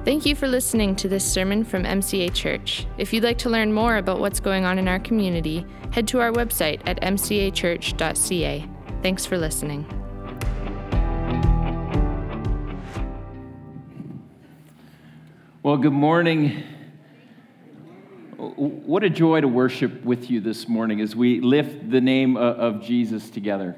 Thank you for listening to this sermon from MCA Church. If you'd like to learn more about what's going on in our community, head to our website at mcachurch.ca. Thanks for listening. Well, good morning. What a joy to worship with you this morning as we lift the name of Jesus together.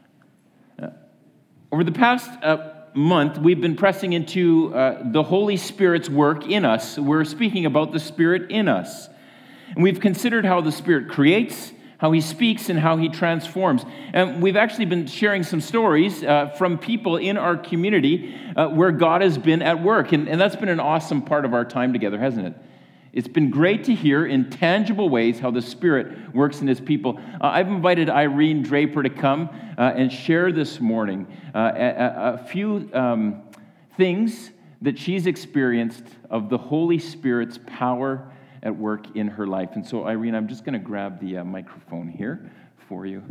Over the past month, we've been pressing into the Holy Spirit's work in us. We're speaking about the Spirit in us. And we've considered how the Spirit creates, how He speaks, and how He transforms. And we've actually been sharing some stories from people in our community where God has been at work. And that's been an awesome part of our time together, hasn't it? It's been great to hear in tangible ways how the Spirit works in His people. I've invited Irene Draper to come and share this morning a few things that she's experienced of the Holy Spirit's power at work in her life. And so, Irene, I'm just going to grab the microphone here for you.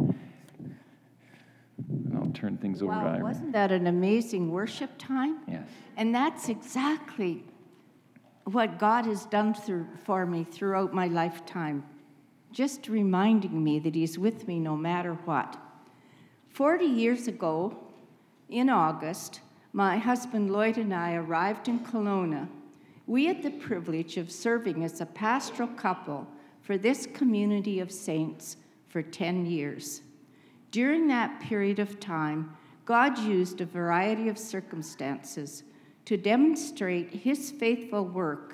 And I'll turn things over to Irene. Wasn't that an amazing worship time? Yes. And that's exactly what God has done for me throughout my lifetime, just reminding me that He's with me no matter what. 40 years ago, in August, my husband Lloyd and I arrived in Kelowna. We had the privilege of serving as a pastoral couple for this community of saints for 10 years. During that period of time, God used a variety of circumstances to demonstrate His faithful work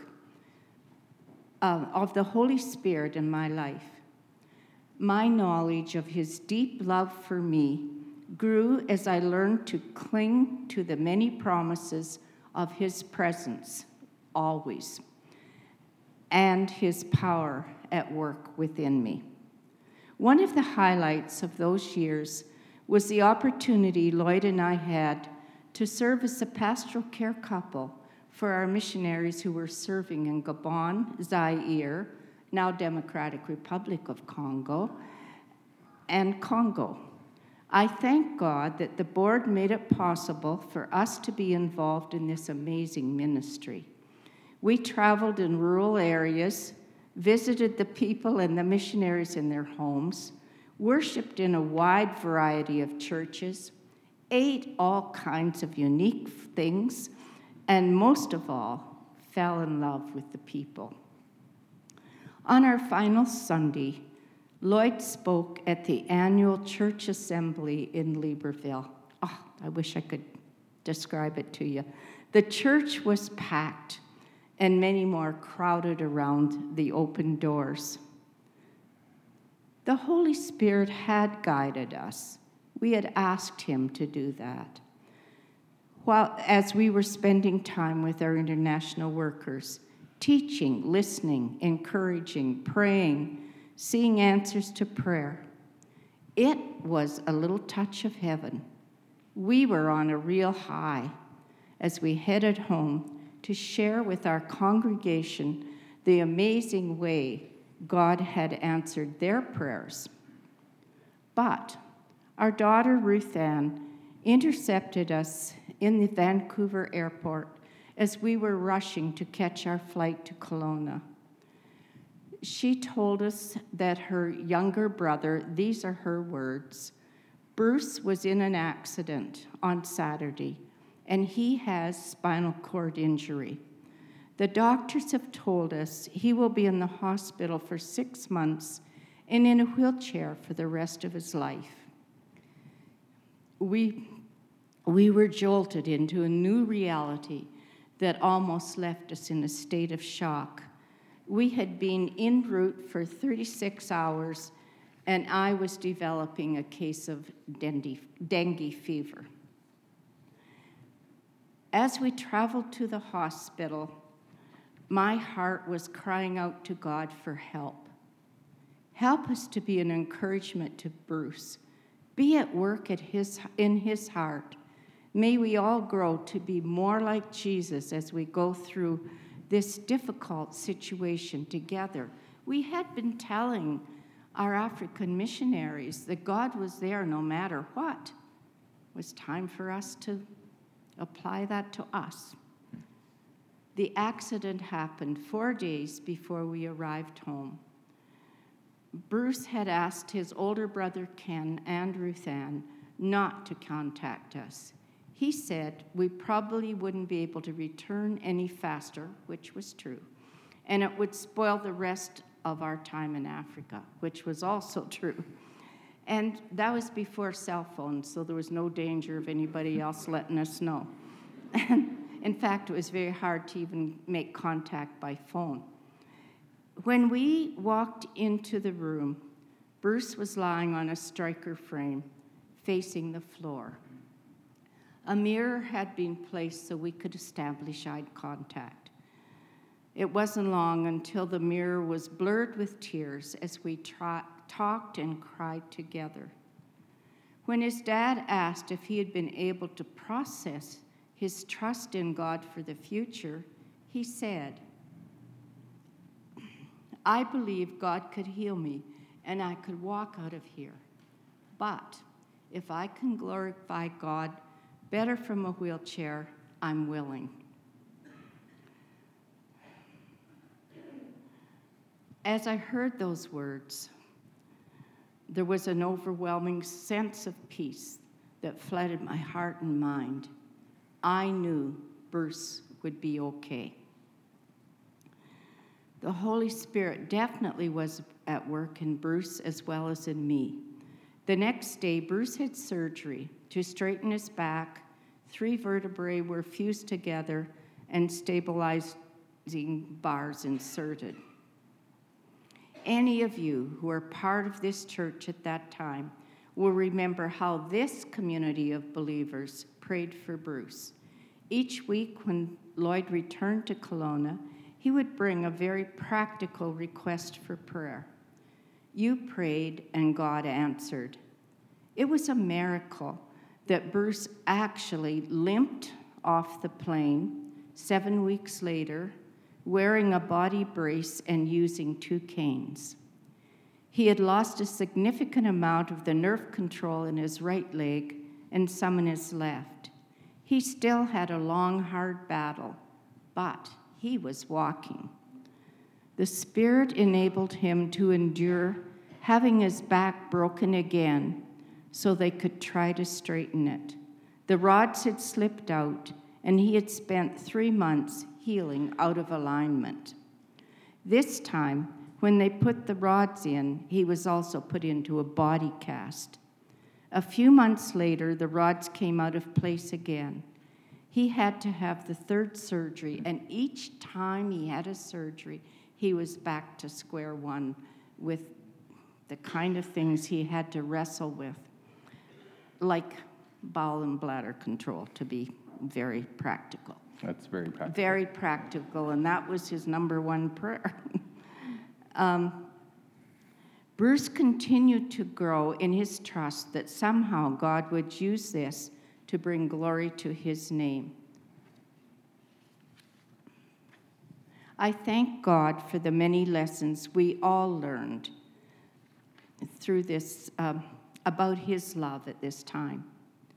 of the Holy Spirit in my life. My knowledge of His deep love for me grew as I learned to cling to the many promises of His presence, always, and His power at work within me. One of the highlights of those years was the opportunity Lloyd and I had to serve as a pastoral care couple for our missionaries who were serving in Gabon, Zaire, now Democratic Republic of Congo, and Congo. I thank God that the board made it possible for us to be involved in this amazing ministry. We traveled in rural areas, visited the people and the missionaries in their homes, worshiped in a wide variety of churches, ate all kinds of unique things, and most of all, fell in love with the people. On our final Sunday, Lloyd spoke at the annual church assembly in Libreville. Oh, I wish I could describe it to you. The church was packed, and many more crowded around the open doors. The Holy Spirit had guided us. We had asked Him to do that. As we were spending time with our international workers, teaching, listening, encouraging, praying, seeing answers to prayer, it was a little touch of heaven. We were on a real high as we headed home to share with our congregation the amazing way God had answered their prayers. But our daughter Ruth Ann intercepted us in the Vancouver airport as we were rushing to catch our flight to Kelowna. She told us that her younger brother, these are her words, Bruce was in an accident on Saturday, and he has spinal cord injury. The doctors have told us he will be in the hospital for 6 months and in a wheelchair for the rest of his life. We were jolted into a new reality that almost left us in a state of shock. We had been en route for 36 hours, and I was developing a case of dengue fever. As we traveled to the hospital, my heart was crying out to God for help. Help us to be an encouragement to Bruce. Be at work in his heart. May we all grow to be more like Jesus as we go through this difficult situation together. We had been telling our African missionaries that God was there no matter what. It was time for us to apply that to us. The accident happened 4 days before we arrived home. Bruce had asked his older brother Ken and Ruth Ann not to contact us. He said we probably wouldn't be able to return any faster, which was true, and it would spoil the rest of our time in Africa, which was also true. And that was before cell phones, so there was no danger of anybody else letting us know. And in fact, it was very hard to even make contact by phone. When we walked into the room, Bruce was lying on a striker frame, facing the floor. A mirror had been placed so we could establish eye contact. It wasn't long until the mirror was blurred with tears as we talked and cried together. When his dad asked if he had been able to process his trust in God for the future, he said, "I believe God could heal me and I could walk out of here. But if I can glorify God better from a wheelchair, I'm willing." As I heard those words, there was an overwhelming sense of peace that flooded my heart and mind. I knew Bruce would be okay. The Holy Spirit definitely was at work in Bruce as well as in me. The next day, Bruce had surgery to straighten his back. 3 vertebrae were fused together and stabilizing bars inserted. Any of you who are part of this church at that time will remember how this community of believers prayed for Bruce. Each week when Lloyd returned to Kelowna, he would bring a very practical request for prayer. You prayed and God answered. It was a miracle that Bruce actually limped off the plane 7 weeks later, wearing a body brace and using 2 canes. He had lost a significant amount of the nerve control in his right leg and some in his left. He still had a long, hard battle, but he was walking. The Spirit enabled him to endure having his back broken again so they could try to straighten it. The rods had slipped out, and he had spent 3 months healing out of alignment. This time, when they put the rods in, he was also put into a body cast. A few months later, the rods came out of place again. He had to have the 3rd surgery, and each time he had a surgery, he was back to square one with the kind of things he had to wrestle with, like bowel and bladder control, to be very practical. That's very practical. Very practical, and that was his number one prayer. Bruce continued to grow in his trust that somehow God would use this to bring glory to his name. I thank God for the many lessons we all learned through this, about his love at this time.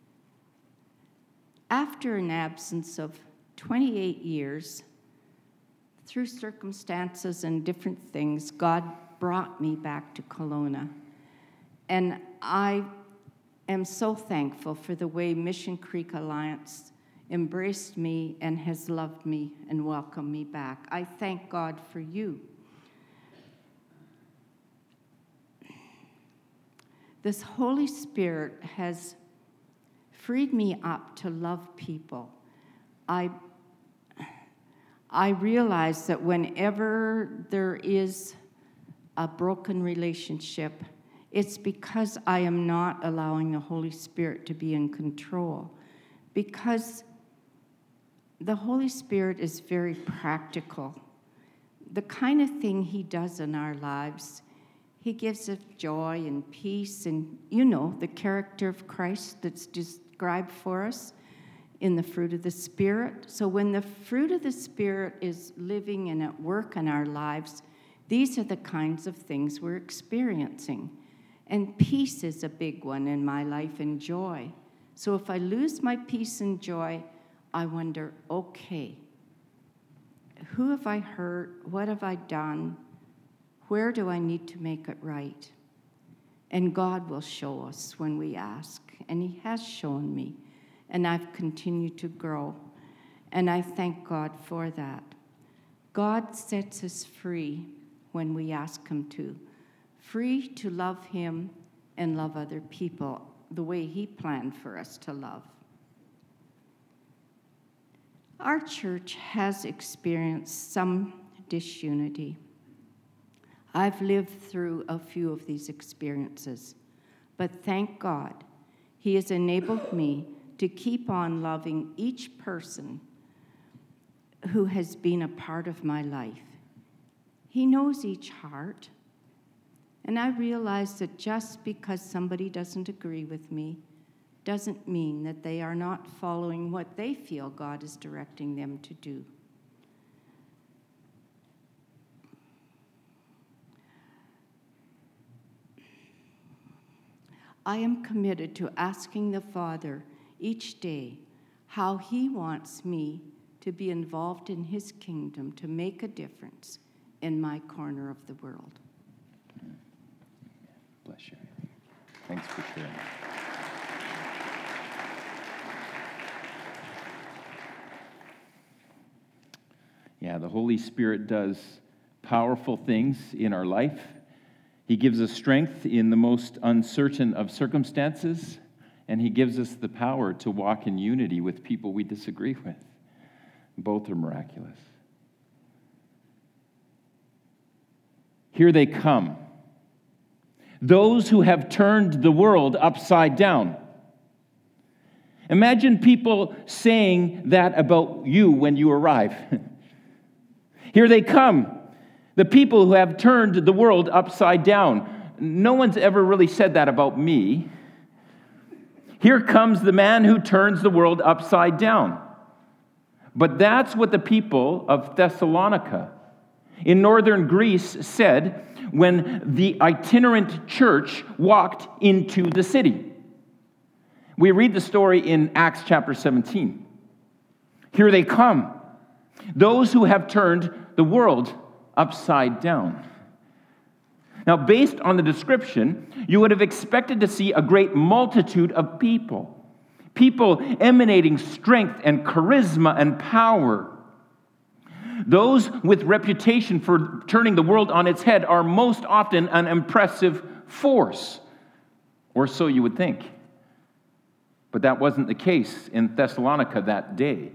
After an absence of 28 years, through circumstances and different things, God brought me back to Kelowna. And I am so thankful for the way Mission Creek Alliance embraced me and has loved me and welcomed me back. I thank God for you. This Holy Spirit has freed me up to love people. I realize that whenever there is a broken relationship, it's because I am not allowing the Holy Spirit to be in control. Because the Holy Spirit is very practical. The kind of thing he does in our lives, he gives us joy and peace and, the character of Christ that's described for us in the fruit of the Spirit. So when the fruit of the Spirit is living and at work in our lives, these are the kinds of things we're experiencing. And peace is a big one in my life, and joy. So if I lose my peace and joy, I wonder, okay, who have I hurt? What have I done? Where do I need to make it right? And God will show us when we ask. And he has shown me. And I've continued to grow. And I thank God for that. God sets us free when we ask him to. Free to love him and love other people the way he planned for us to love. Our church has experienced some disunity. I've lived through a few of these experiences, but thank God, he has enabled me to keep on loving each person who has been a part of my life. He knows each heart, and I realize that just because somebody doesn't agree with me doesn't mean that they are not following what they feel God is directing them to do. I am committed to asking the Father each day how he wants me to be involved in his kingdom to make a difference in my corner of the world. Bless you. Thanks for sharing. Yeah, the Holy Spirit does powerful things in our life. He gives us strength in the most uncertain of circumstances, and he gives us the power to walk in unity with people we disagree with. Both are miraculous. Here they come. Those who have turned the world upside down. Imagine people saying that about you when you arrive. Here they come, the people who have turned the world upside down. No one's ever really said that about me. Here comes the man who turns the world upside down. But that's what the people of Thessalonica in northern Greece said when the itinerant church walked into the city. We read the story in Acts chapter 17. Here they come, those who have turned the world upside down. Now, based on the description, you would have expected to see a great multitude of people emanating strength and charisma and power. Those with reputation for turning the world on its head are most often an impressive force, or so you would think. But that wasn't the case in Thessalonica that day.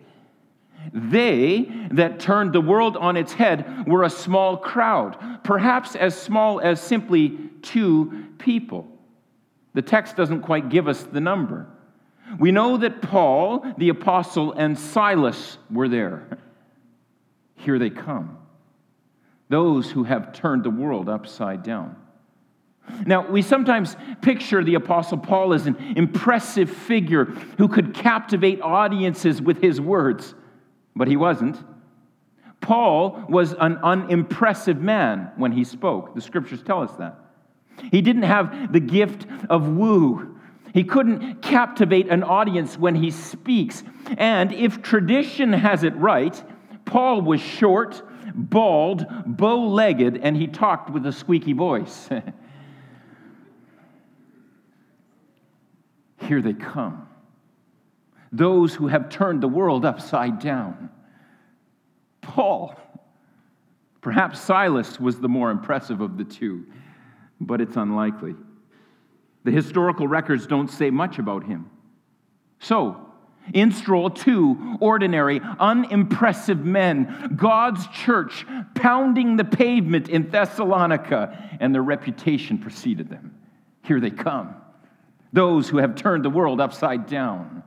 They that turned the world on its head were a small crowd, perhaps as small as simply 2 people. The text doesn't quite give us the number. We know that Paul, the apostle, and Silas were there. Here they come, those who have turned the world upside down. Now, we sometimes picture the Apostle Paul as an impressive figure who could captivate audiences with his words, but he wasn't. Paul was an unimpressive man when he spoke. The scriptures tell us that. He didn't have the gift of woo. He couldn't captivate an audience when he speaks. And if tradition has it right, Paul was short, bald, bow-legged, and he talked with a squeaky voice. Here they come, those who have turned the world upside down. Paul. Perhaps Silas was the more impressive of the 2, but it's unlikely. The historical records don't say much about him. So, in stroll 2 ordinary, unimpressive men, God's church pounding the pavement in Thessalonica, and their reputation preceded them. Here they come, those who have turned the world upside down.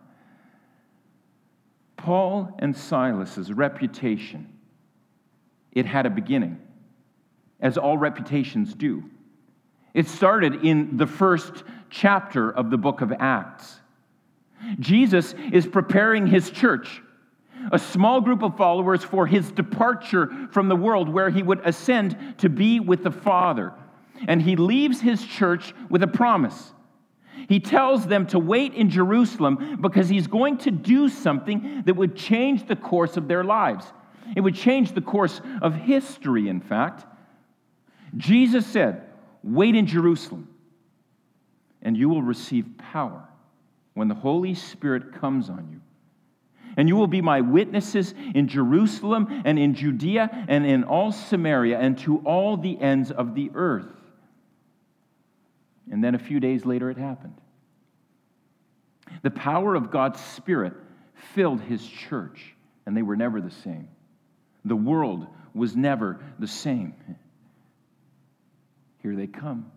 Paul and Silas's reputation, it had a beginning, as all reputations do. It started in the first chapter of the book of Acts. Jesus is preparing his church, a small group of followers, for his departure from the world where he would ascend to be with the Father. And he leaves his church with a promise. He tells them to wait in Jerusalem because he's going to do something that would change the course of their lives. It would change the course of history, in fact. Jesus said, "Wait in Jerusalem, and you will receive power when the Holy Spirit comes on you. And you will be my witnesses in Jerusalem and in Judea and in all Samaria and to all the ends of the earth." And then a few days later it happened. The power of God's Spirit filled his church, and they were never the same. The world was never the same. Here they come,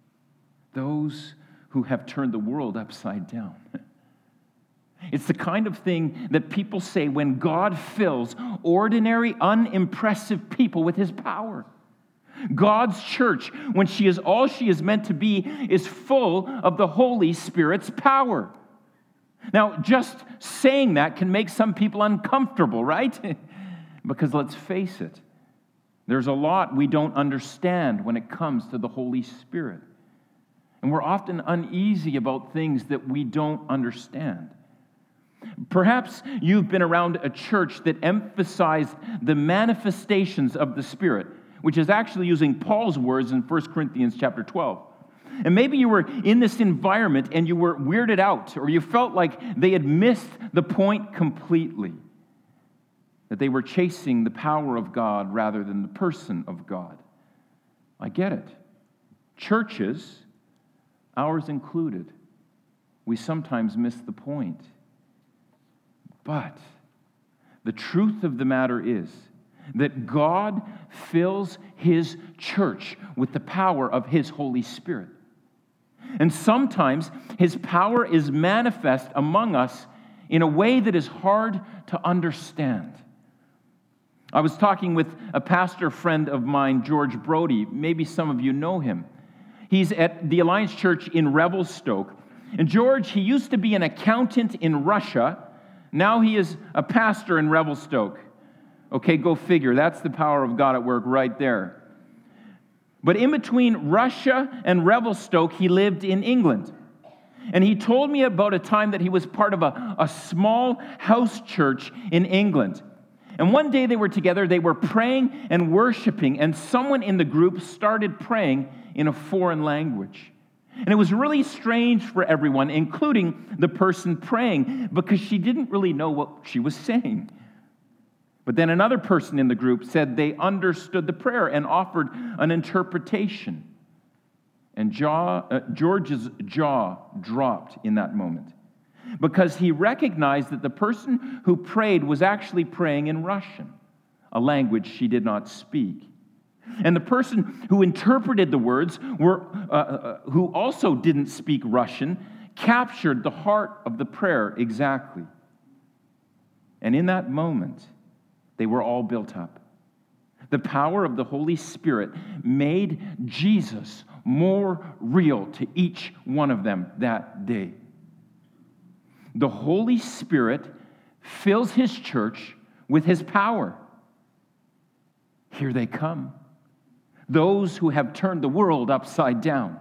those who have turned the world upside down. It's the kind of thing that people say when God fills ordinary, unimpressive people with his power. God's church, when she is all she is meant to be, is full of the Holy Spirit's power. Now, just saying that can make some people uncomfortable, right? Because let's face it, there's a lot we don't understand when it comes to the Holy Spirit. And we're often uneasy about things that we don't understand. Perhaps you've been around a church that emphasized the manifestations of the Spirit, which is actually using Paul's words in 1 Corinthians chapter 12. And maybe you were in this environment and you were weirded out, or you felt like they had missed the point completely, that they were chasing the power of God rather than the person of God. I get it. Churches, ours included, we sometimes miss the point. But the truth of the matter is that God fills his church with the power of his Holy Spirit. And sometimes his power is manifest among us in a way that is hard to understand. I was talking with a pastor friend of mine, George Brody. Maybe some of you know him. He's at the Alliance Church in Revelstoke. And George, he used to be an accountant in Russia. Now he is a pastor in Revelstoke. Okay, go figure. That's the power of God at work right there. But in between Russia and Revelstoke, he lived in England. And he told me about a time that he was part of a small house church in England. And one day they were together, they were praying and worshiping, and someone in the group started praying in a foreign language. And it was really strange for everyone, including the person praying, because she didn't really know what she was saying. But then another person in the group said they understood the prayer and offered an interpretation. And George's jaw dropped in that moment, because he recognized that the person who prayed was actually praying in Russian, a language she did not speak. And the person who interpreted the words, who also didn't speak Russian, captured the heart of the prayer exactly. And in that moment, they were all built up. The power of the Holy Spirit made Jesus more real to each one of them that day. The Holy Spirit fills his church with his power. Here they come, those who have turned the world upside down.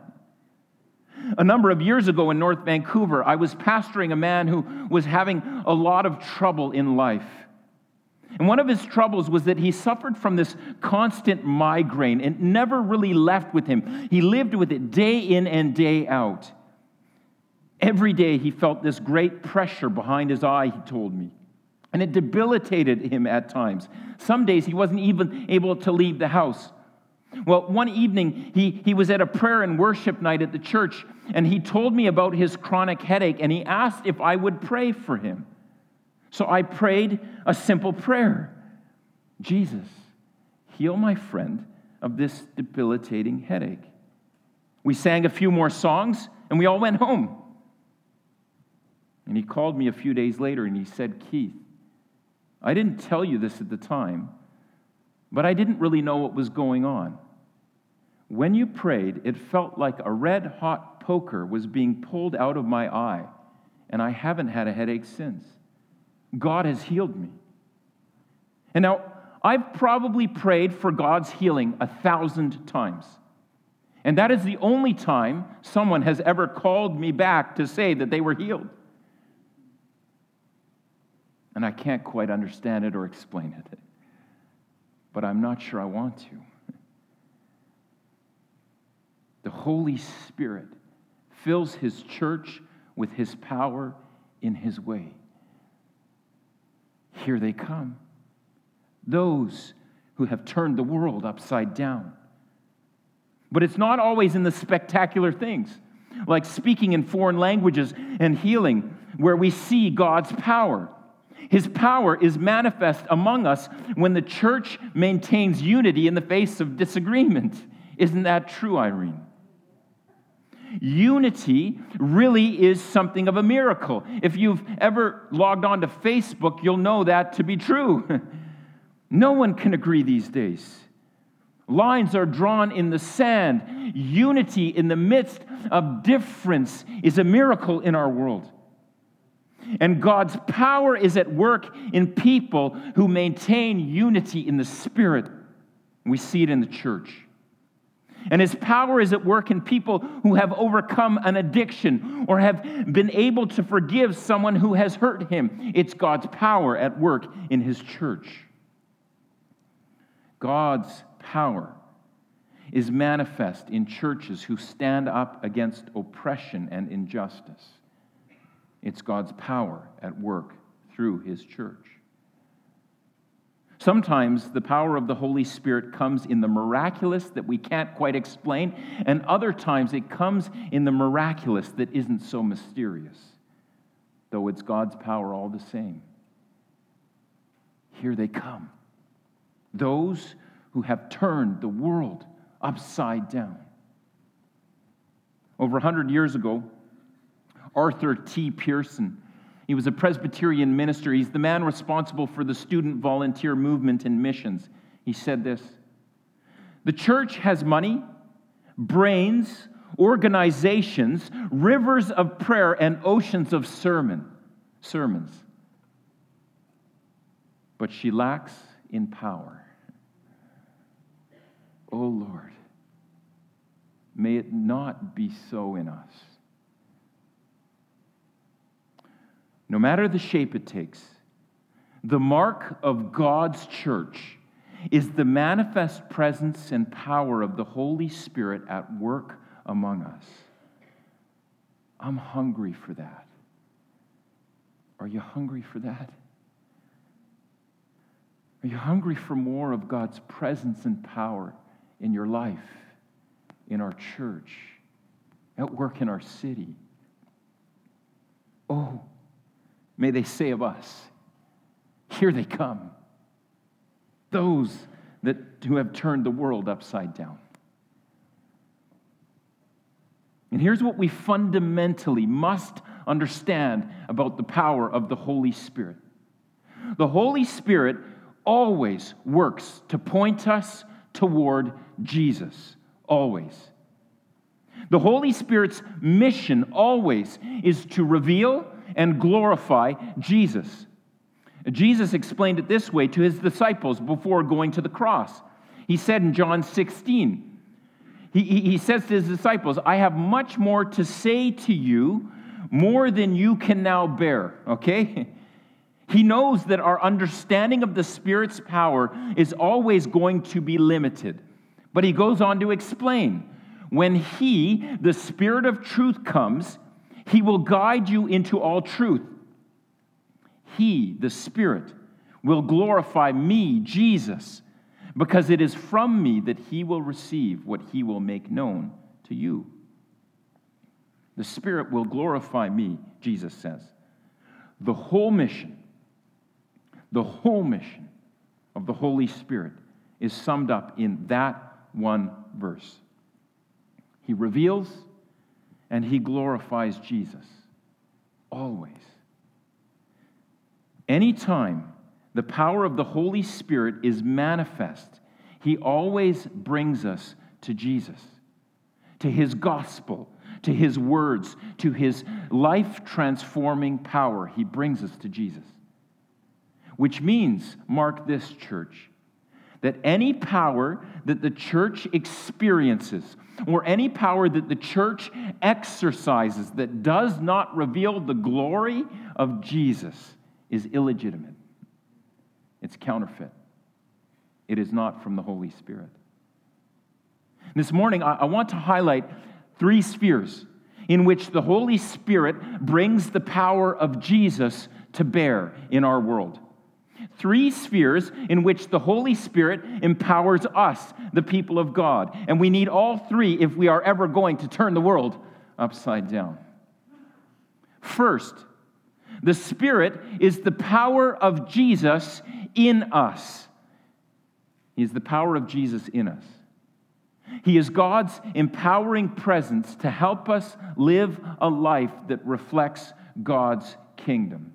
A number of years ago in North Vancouver, I was pastoring a man who was having a lot of trouble in life. And one of his troubles was that he suffered from this constant migraine. It never really left with him. He lived with it day in and day out. Every day he felt this great pressure behind his eye, he told me. And it debilitated him at times. Some days he wasn't even able to leave the house. Well, one evening he was at a prayer and worship night at the church, and he told me about his chronic headache, and he asked if I would pray for him. So I prayed a simple prayer. Jesus, heal my friend of this debilitating headache. We sang a few more songs, and we all went home. And he called me a few days later, and he said, Keith, I didn't tell you this at the time, but I didn't really know what was going on. When you prayed, it felt like a red-hot poker was being pulled out of my eye, and I haven't had a headache since. God has healed me. And now, I've probably prayed for God's healing 1,000 times. And that is the only time someone has ever called me back to say that they were healed. And I can't quite understand it or explain it. but I'm not sure I want to. The Holy Spirit fills his church with his power in his way. Here they come. Those who have turned the world upside down. But it's not always in the spectacular things, like speaking in foreign languages and healing, where we see God's power. His power is manifest among us when the church maintains unity in the face of disagreement. Isn't that true, Irene? Unity really is something of a miracle. If you've ever logged on to Facebook, you'll know that to be true. No one can agree these days. Lines are drawn in the sand. Unity in the midst of difference is a miracle in our world. And God's power is at work in people who maintain unity in the Spirit. We see it in the church. And his power is at work in people who have overcome an addiction or have been able to forgive someone who has hurt him. It's God's power at work in his church. God's power is manifest in churches who stand up against oppression and injustice. It's God's power at work through his church. Sometimes the power of the Holy Spirit comes in the miraculous that we can't quite explain, and other times it comes in the miraculous that isn't so mysterious, though it's God's power all the same. Here they come. Those who have turned the world upside down. Over 100 years ago, Arthur T. Pearson, he was a Presbyterian minister. He's the man responsible for the student volunteer movement and missions. He said this: "The church has money, brains, organizations, rivers of prayer, and oceans of sermons. But she lacks in power. Oh Lord, may it not be so in us. No matter the shape it takes, the mark of God's church is the manifest presence and power of the Holy Spirit at work among us." I'm hungry for that. Are you hungry for that? Are you hungry for more of God's presence and power in your life, in our church, at work in our city? Oh, may they say of us, "Here they come," those who have turned the world upside down. And here's what we fundamentally must understand about the power of the Holy Spirit. The Holy Spirit always works to point us toward Jesus, always. The Holy Spirit's mission always is to reveal and glorify Jesus. Jesus explained it this way to his disciples before going to the cross. He said in John 16, he says to his disciples, "I have much more to say to you, more than you can now bear." Okay? He knows that our understanding of the Spirit's power is always going to be limited. But he goes on to explain, when he, the Spirit of truth, comes, he will guide you into all truth. He, the Spirit, will glorify me, Jesus, because it is from me that he will receive what he will make known to you. The Spirit will glorify me, Jesus says. The whole mission of the Holy Spirit is summed up in that one verse. He reveals and he glorifies Jesus. Always. Anytime the power of the Holy Spirit is manifest, he always brings us to Jesus, to his gospel, to his words, to his life-transforming power. He brings us to Jesus. Which means, mark this, church, that any power that the church experiences or any power that the church exercises that does not reveal the glory of Jesus is illegitimate. It's counterfeit. It is not from the Holy Spirit. This morning, I want to highlight 3 spheres in which the Holy Spirit brings the power of Jesus to bear in our world. 3 spheres in which the Holy Spirit empowers us, the people of God. And we need all 3 if we are ever going to turn the world upside down. First, the Spirit is the power of Jesus in us. He is the power of Jesus in us. He is God's empowering presence to help us live a life that reflects God's kingdom.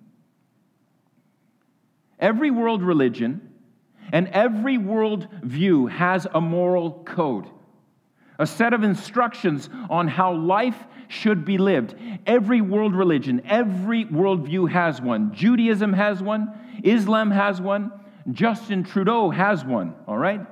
Every world religion and every world view has a moral code, a set of instructions on how life should be lived. Every world religion, every worldview has one. Judaism has one. Islam has one. Justin Trudeau has one, all right?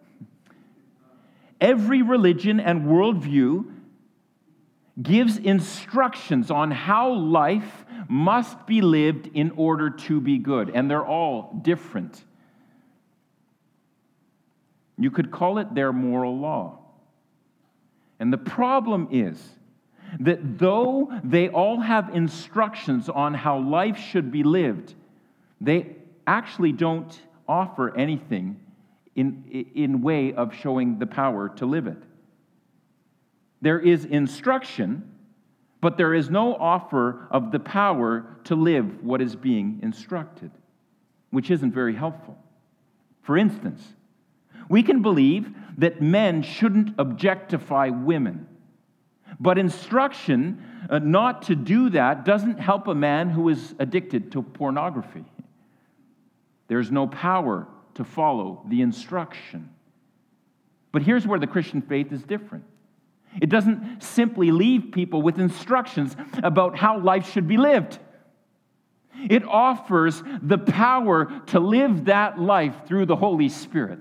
Every religion and worldview gives instructions on how life must be lived in order to be good, and they're all different. You could call it their moral law. And the problem is that though they all have instructions on how life should be lived, they actually don't offer anything in way of showing the power to live it. There is instruction, but there is no offer of the power to live what is being instructed, which isn't very helpful. For instance, we can believe that men shouldn't objectify women, but instruction not to do that doesn't help a man who is addicted to pornography. There's no power to follow the instruction. But here's where the Christian faith is different. It doesn't simply leave people with instructions about how life should be lived. It offers the power to live that life through the Holy Spirit.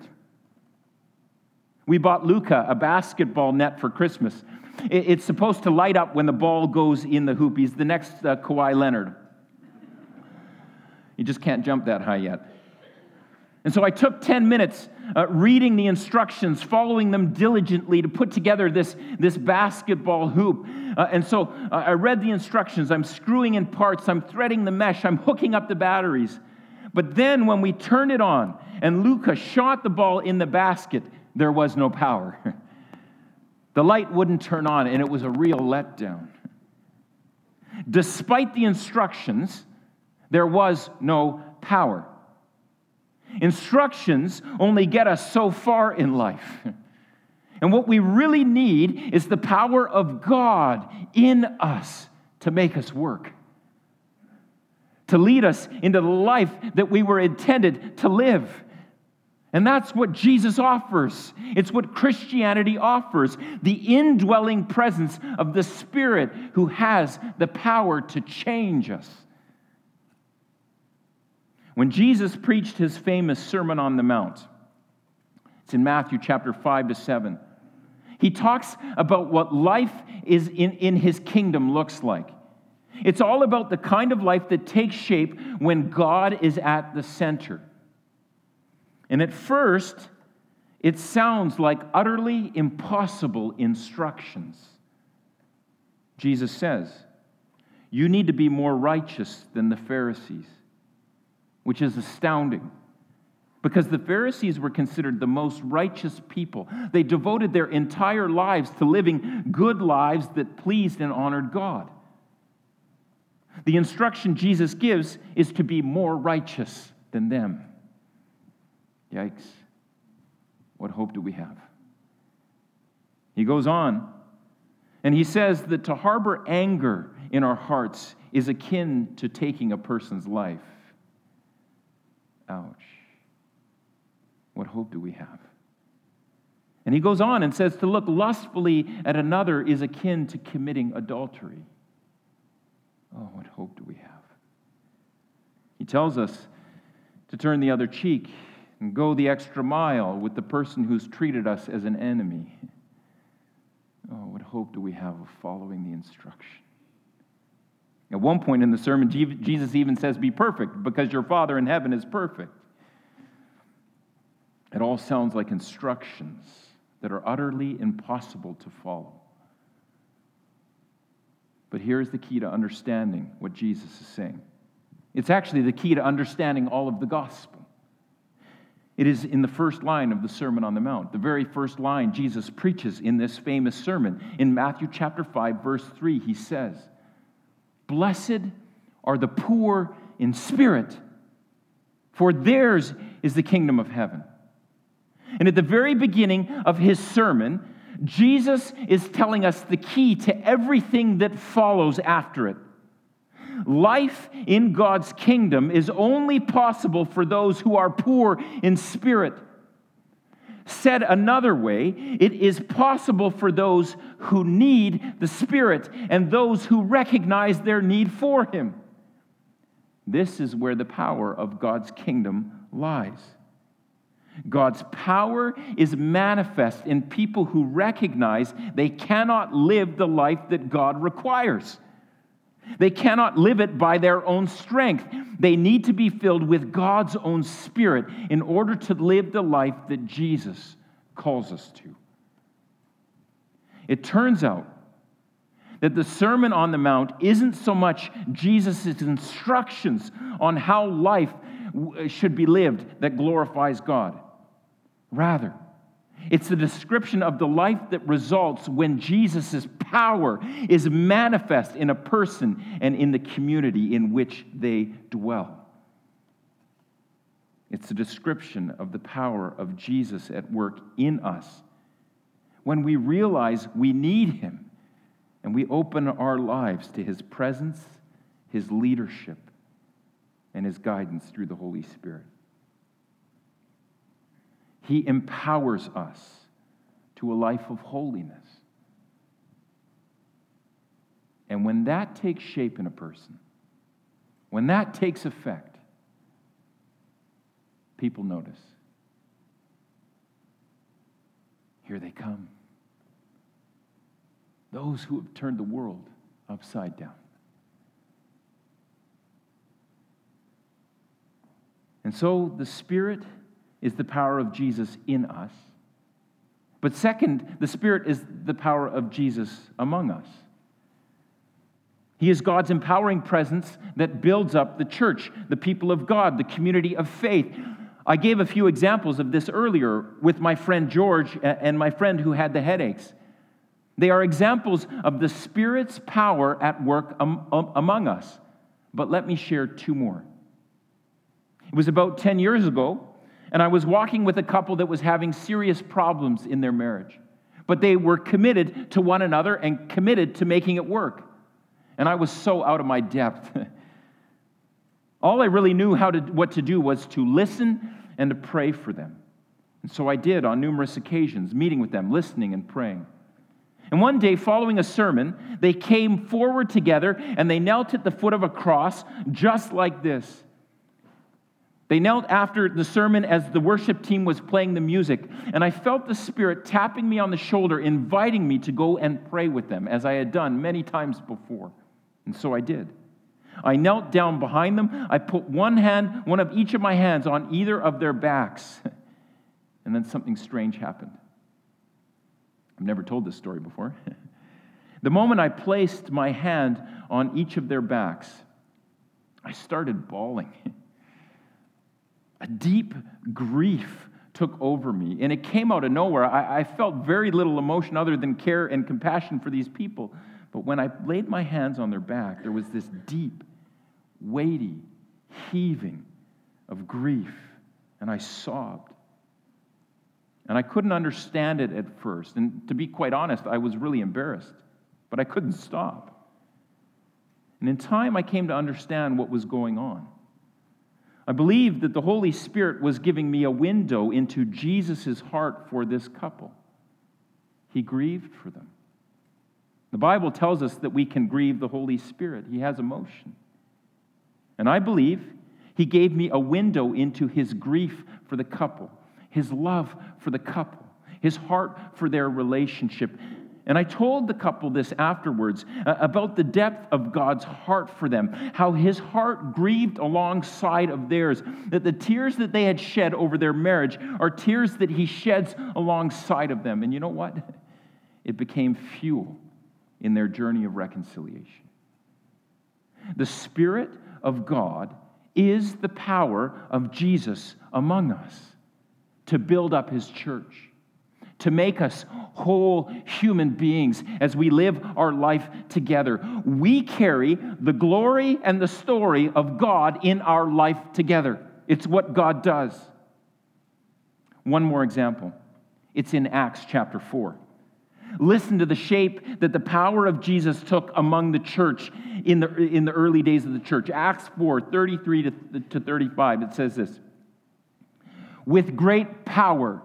We bought Luca a basketball net for Christmas. It's supposed to light up when the ball goes in the hoop. He's the next Kawhi Leonard. You just can't jump that high yet. And so I took 10 minutes reading the instructions, following them diligently to put together this basketball hoop. And so I read the instructions. I'm screwing in parts. I'm threading the mesh. I'm hooking up the batteries. But then when we turned it on and Luca shot the ball in the basket, there was no power. The light wouldn't turn on, and it was a real letdown. Despite the instructions, there was no power. Instructions only get us so far in life. And what we really need is the power of God in us to make us work, to lead us into the life that we were intended to live. And that's what Jesus offers. It's what Christianity offers, the indwelling presence of the Spirit who has the power to change us. When Jesus preached his famous Sermon on the Mount, it's in Matthew chapter 5-7, he talks about what life is in his kingdom looks like. It's all about the kind of life that takes shape when God is at the center. And at first, it sounds like utterly impossible instructions. Jesus says, you need to be more righteous than the Pharisees, which is astounding because the Pharisees were considered the most righteous people. They devoted their entire lives to living good lives that pleased and honored God. The instruction Jesus gives is to be more righteous than them. Yikes. What hope do we have? He goes on, and he says that to harbor anger in our hearts is akin to taking a person's life. Ouch. What hope do we have? And he goes on and says to look lustfully at another is akin to committing adultery. Oh, what hope do we have? He tells us to turn the other cheek and go the extra mile with the person who's treated us as an enemy. Oh, what hope do we have of following the instruction? At one point in the sermon, Jesus even says, be perfect, because your Father in heaven is perfect. It all sounds like instructions that are utterly impossible to follow. But here's the key to understanding what Jesus is saying. It's actually the key to understanding all of the gospel. It is in the first line of the Sermon on the Mount, the very first line Jesus preaches in this famous sermon. In Matthew chapter 5, verse 3, he says, "Blessed are the poor in spirit, for theirs is the kingdom of heaven." And at the very beginning of his sermon, Jesus is telling us the key to everything that follows after it. Life in God's kingdom is only possible for those who are poor in spirit. Said another way, it is possible for those who need the Spirit and those who recognize their need for Him. This is where the power of God's kingdom lies. God's power is manifest in people who recognize they cannot live the life that God requires. They cannot live it by their own strength. They need to be filled with God's own Spirit in order to live the life that Jesus calls us to. It turns out that the Sermon on the Mount isn't so much Jesus' instructions on how life should be lived that glorifies God. Rather, it's the description of the life that results when Jesus' power is manifest in a person and in the community in which they dwell. It's the description of the power of Jesus at work in us when we realize we need Him and we open our lives to His presence, His leadership, and His guidance through the Holy Spirit. He empowers us to a life of holiness. And when that takes shape in a person, when that takes effect, people notice. Here they come. Those who have turned the world upside down. And so the Spirit is the power of Jesus in us. But second, the Spirit is the power of Jesus among us. He is God's empowering presence that builds up the church, the people of God, the community of faith. I gave a few examples of this earlier with my friend George and my friend who had the headaches. They are examples of the Spirit's power at work among us. But let me share two more. It was about 10 years ago, and I was walking with a couple that was having serious problems in their marriage. But they were committed to one another and committed to making it work. And I was so out of my depth. All I really knew what to do was to listen and to pray for them. And so I did on numerous occasions, meeting with them, listening and praying. And one day, following a sermon, they came forward together and they knelt at the foot of a cross just like this. They knelt after the sermon as the worship team was playing the music, and I felt the Spirit tapping me on the shoulder, inviting me to go and pray with them, as I had done many times before. And so I did. I knelt down behind them. I put one of each of my hands on either of their backs, and then something strange happened. I've never told this story before. The moment I placed my hand on each of their backs, I started bawling. A deep grief took over me, and it came out of nowhere. I felt very little emotion other than care and compassion for these people. But when I laid my hands on their back, there was this deep, weighty heaving of grief, and I sobbed. And I couldn't understand it at first. And to be quite honest, I was really embarrassed, but I couldn't stop. And in time, I came to understand what was going on. I believed that the Holy Spirit was giving me a window into Jesus' heart for this couple. He grieved for them. The Bible tells us that we can grieve the Holy Spirit. He has emotion. And I believe He gave me a window into His grief for the couple, His love for the couple, His heart for their relationship. And I told the couple this afterwards about the depth of God's heart for them, how his heart grieved alongside of theirs, that the tears that they had shed over their marriage are tears that he sheds alongside of them. And you know what? It became fuel in their journey of reconciliation. The Spirit of God is the power of Jesus among us to build up his church, to make us whole human beings as we live our life together. We carry the glory and the story of God in our life together. It's what God does. One more example. It's in Acts chapter 4. Listen to the shape that the power of Jesus took among the church in the early days of the church. Acts 4, 33 to 35, it says this. With great power,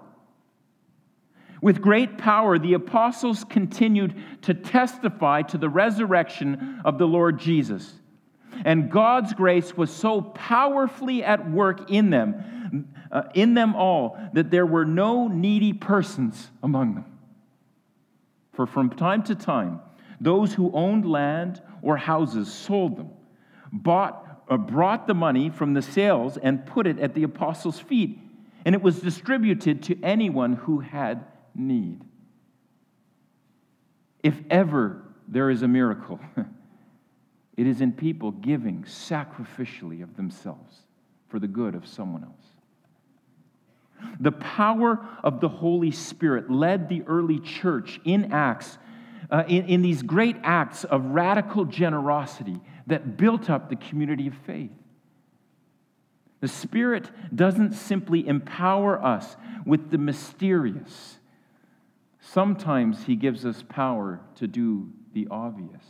the apostles continued to testify to the resurrection of the Lord Jesus. And God's grace was so powerfully at work in them all, that there were no needy persons among them. For from time to time, those who owned land or houses sold them, brought the money from the sales and put it at the apostles' feet, and it was distributed to anyone who had need. If ever there is a miracle, it is in people giving sacrificially of themselves for the good of someone else. The power of the Holy Spirit led the early church in Acts, in these great acts of radical generosity that built up the community of faith. The Spirit doesn't simply empower us with the mysterious. Sometimes he gives us power to do the obvious.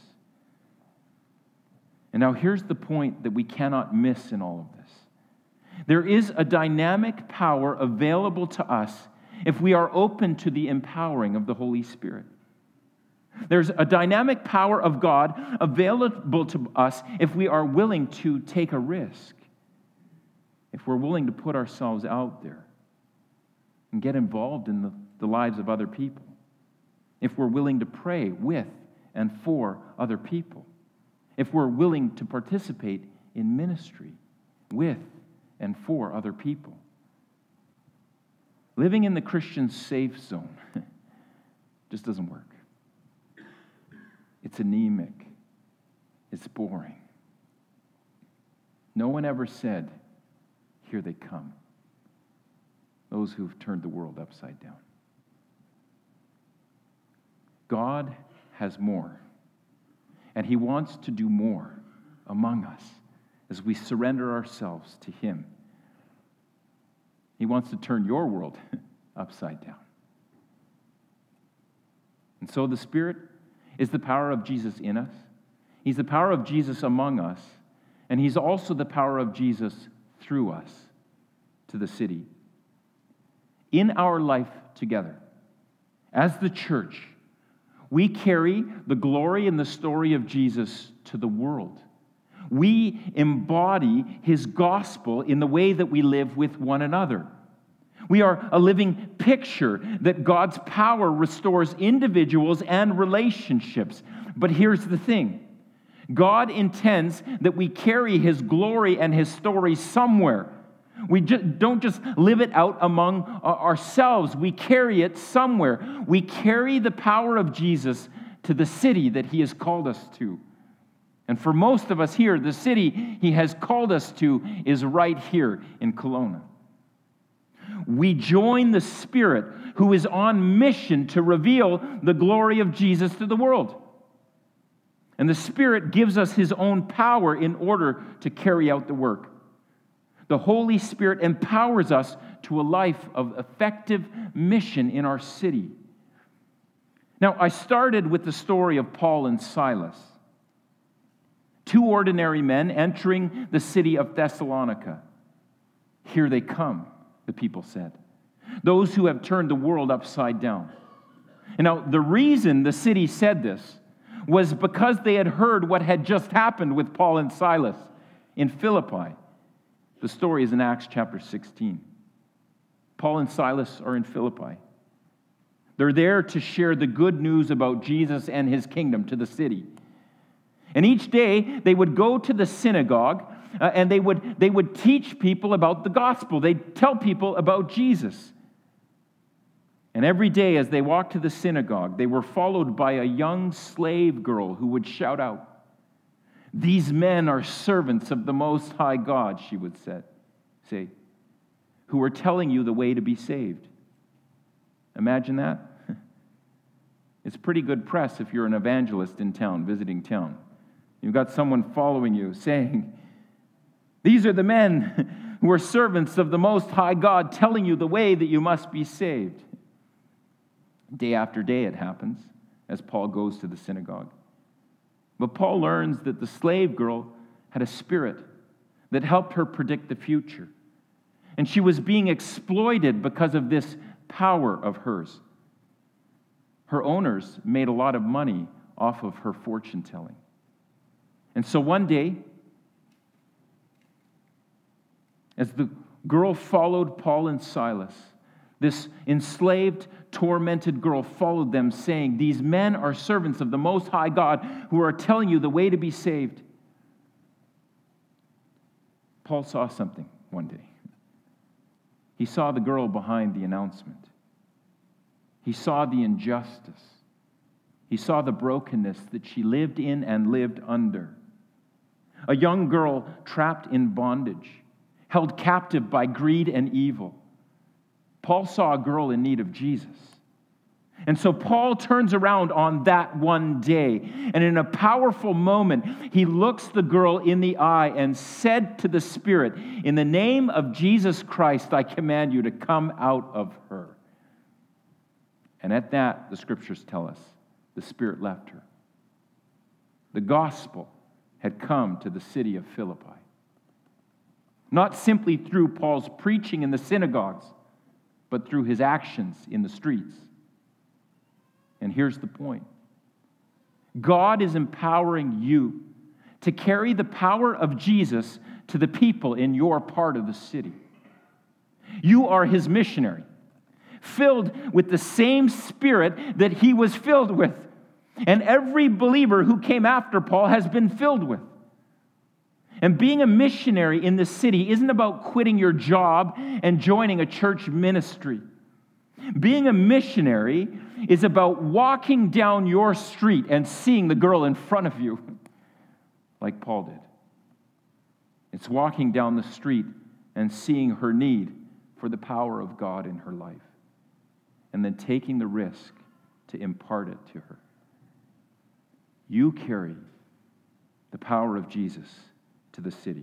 And now here's the point that we cannot miss in all of this. There is a dynamic power available to us if we are open to the empowering of the Holy Spirit. There's a dynamic power of God available to us if we are willing to take a risk, if we're willing to put ourselves out there and get involved in the lives of other people, if we're willing to pray with and for other people, if we're willing to participate in ministry with and for other people. Living in the Christian safe zone just doesn't work. It's anemic. It's boring. No one ever said, "Here they come." Those who've turned the world upside down. God has more, and he wants to do more among us as we surrender ourselves to him. He wants to turn your world upside down. And so the Spirit is the power of Jesus in us. He's the power of Jesus among us, and he's also the power of Jesus through us to the city. In our life together, as the church, we carry the glory and the story of Jesus to the world. We embody his gospel in the way that we live with one another. We are a living picture that God's power restores individuals and relationships. But here's the thing. God intends that we carry his glory and his story somewhere. We don't just live it out among ourselves. We carry it somewhere. We carry the power of Jesus to the city that he has called us to. And for most of us here, the city he has called us to is right here in Kelowna. We join the Spirit who is on mission to reveal the glory of Jesus to the world. And the Spirit gives us his own power in order to carry out the work. The Holy Spirit empowers us to a life of effective mission in our city. Now, I started with the story of Paul and Silas, two ordinary men entering the city of Thessalonica. Here they come, the people said. Those who have turned the world upside down. And now, the reason the city said this was because they had heard what had just happened with Paul and Silas in Philippi. The story is in Acts chapter 16. Paul and Silas are in Philippi. They're there to share the good news about Jesus and his kingdom to the city. And each day they would go to the synagogue and they would teach people about the gospel. They'd tell people about Jesus. And every day as they walked to the synagogue, they were followed by a young slave girl who would shout out, "These men are servants of the Most High God," she would say, "who are telling you the way to be saved." Imagine that. It's pretty good press if you're an evangelist in town, visiting town. You've got someone following you saying, "These are the men who are servants of the Most High God telling you the way that you must be saved." Day after day it happens as Paul goes to the synagogue. But Paul learns that the slave girl had a spirit that helped her predict the future. And she was being exploited because of this power of hers. Her owners made a lot of money off of her fortune telling. And so one day, as the girl followed Paul and Silas, this enslaved, tormented girl followed them, saying, "These men are servants of the Most High God who are telling you the way to be saved." Paul saw something one day. He saw the girl behind the announcement. He saw the injustice. He saw the brokenness that she lived in and lived under. A young girl trapped in bondage, held captive by greed and evil. Paul saw a girl in need of Jesus. And so Paul turns around on that one day, and in a powerful moment, he looks the girl in the eye and said to the spirit, "In the name of Jesus Christ, I command you to come out of her." And at that, the scriptures tell us, the spirit left her. The gospel had come to the city of Philippi. Not simply through Paul's preaching in the synagogues, but through his actions in the streets. And here's the point. God is empowering you to carry the power of Jesus to the people in your part of the city. You are his missionary, filled with the same spirit that he was filled with. And every believer who came after Paul has been filled with. And being a missionary in the city isn't about quitting your job and joining a church ministry. Being a missionary is about walking down your street and seeing the girl in front of you, like Paul did. It's walking down the street and seeing her need for the power of God in her life, and then taking the risk to impart it to her. You carry the power of Jesus to the city.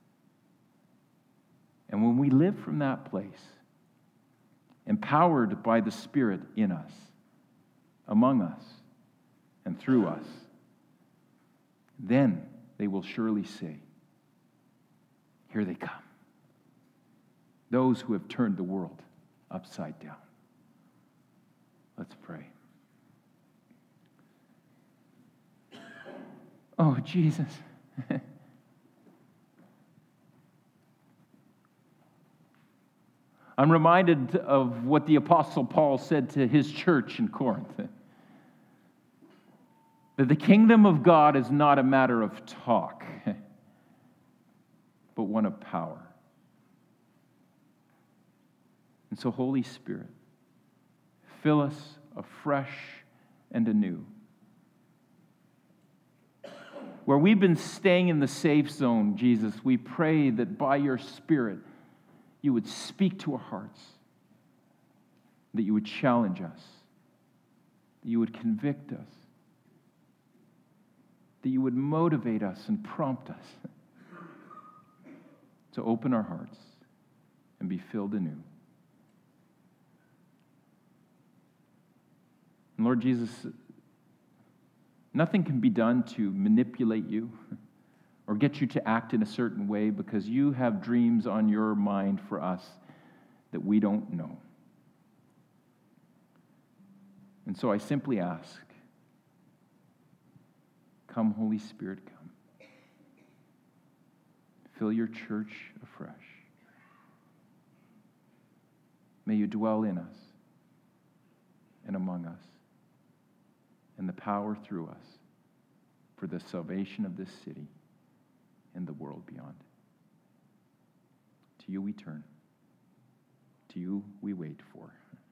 And when we live from that place, empowered by the Spirit in us, among us, and through us, then they will surely say, "Here they come, those who have turned the world upside down." Let's pray. Oh, Jesus. I'm reminded of what the Apostle Paul said to his church in Corinth. That the kingdom of God is not a matter of talk, but one of power. And so, Holy Spirit, fill us afresh and anew. Where we've been staying in the safe zone, Jesus, we pray that by your Spirit, you would speak to our hearts, that you would challenge us, that you would convict us, that you would motivate us and prompt us to open our hearts and be filled anew. And Lord Jesus, nothing can be done to manipulate you or get you to act in a certain way, because you have dreams on your mind for us that we don't know. And so I simply ask, come, Holy Spirit, come. Fill your church afresh. May you dwell in us and among us, and the power through us for the salvation of this city and the world beyond. To you we turn. To you we wait for.